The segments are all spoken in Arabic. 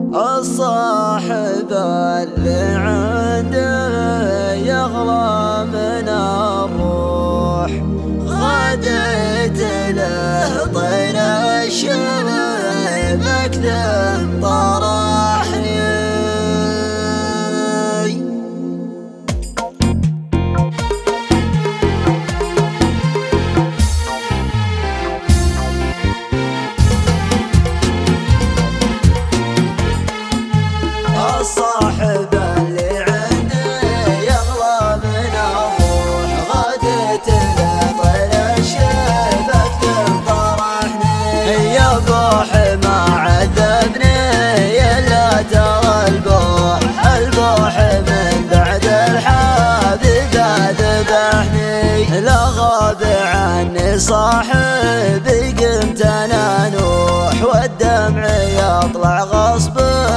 الصاحب اللي عنده يغلى من الروح، غديت له طير الشباب ذم طرحني. الصاحب اللي عنده يغلى من الروح، غديت له طير الشبك ذم طرحني. يا بوح ما عذبني الا ترى البوح من بعد الحبيب ذبحني. لا غاب عني صاحبي قمت انا نوح، والدمع يطلع غصب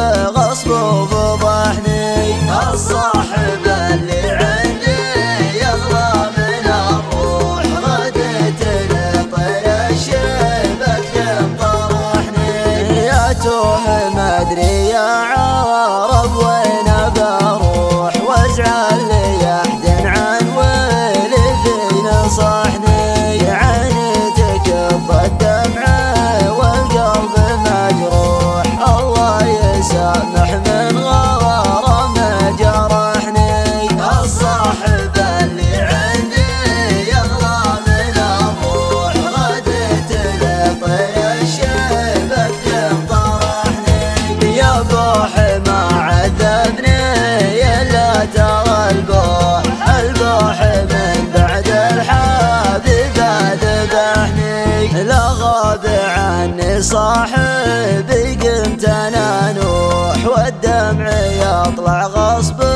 وفضحني. الصاحب اللي عندي يغلى من الروح، غديت له طير الشبك ذم طرحني. يا توه ما ادري يا عرب وين بروح، وازعل لي احزن عن ولدي نصحني. عينيتك الدمعة والقلب مجروح، الله يسامح من غرام جرحني. الصاحب اللي عندي يغلى من الروح، غديت له طير الشبك ذم طرحني. يا بوح ما عذبني الا ترى البوح من بعد الحبيب ذبحني. لا غاب عني صاحبي قمت انا نوح، والدمع يطلع غصب